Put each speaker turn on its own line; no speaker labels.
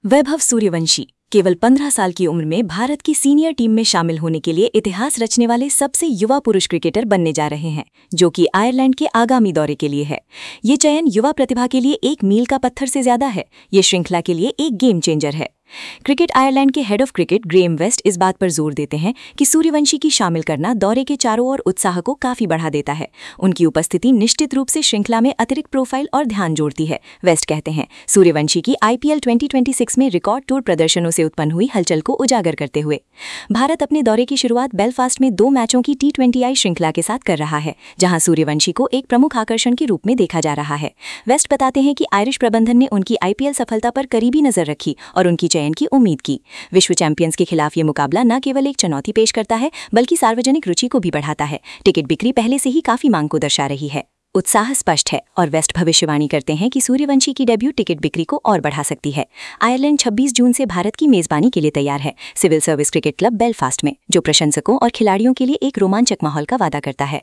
वैभव सूर्यवंशी केवल 15 साल की उम्र में भारत की सीनियर टीम में शामिल होने के लिए इतिहास रचने वाले सबसे युवा पुरुष क्रिकेटर बनने जा रहे हैं, जो कि आयरलैंड के आगामी दौरे के लिए है। ये चयन युवा प्रतिभा के लिए एक मील का पत्थर से ज्यादा है। ये श्रृंखला के लिए एक गेम चेंजर है। क्रिकेट आयरलैंड के head of cricket Graham West इस बात पर जोर देते हैं कि सूर्यवंशी की शामिल करना दौरे के चारों ओर उत्साह को काफी बढ़ा देता है। उनकी उपस्थिति निश्चित रूप से श्रृंखला में अतिरिक्त प्रोफाइल और ध्यान जोड़ती है। वेस्ट कहते हैं, सूर्यवंशी की IPL 2026 में रिकॉर्ड टूर प्रदर्शनों से उत्पन्न हुई हलचल को उजागर करते हुए भारत अपने दौरे की शुरुआत बेलफास्ट में 2 मैचों की T20I श्रृंखला के साथ कर रहा है, जहां सूर्यवंशी को एक प्रमुख आकर्षण के रूप में देखा जा रहा है। वेस्ट बताते हैं कि आयरिश प्रबंधन ने उनकी IPL सफलता पर करीबी नजर रखी और उनकी चयन की उम्मीद की। विश्व चैंपियंस के खिलाफ ये मुकाबला न केवल एक चुनौती पेश करता है, बल्कि सार्वजनिक रुचि को भी बढ़ाता है। टिकट बिक्री पहले से ही काफी मांग को दर्शा रही है। उत्साह स्पष्ट है और वेस्ट भविष्यवाणी करते हैं कि सूर्यवंशी की डेब्यू टिकट बिक्री को और बढ़ा सकती है। आयरलैंड 26 जून से भारत की मेजबानी के लिए तैयार है, civil service cricket club Belfast में, जो प्रशंसकों और खिलाड़ियों के लिए एक रोमांचक माहौल का वादा करता है।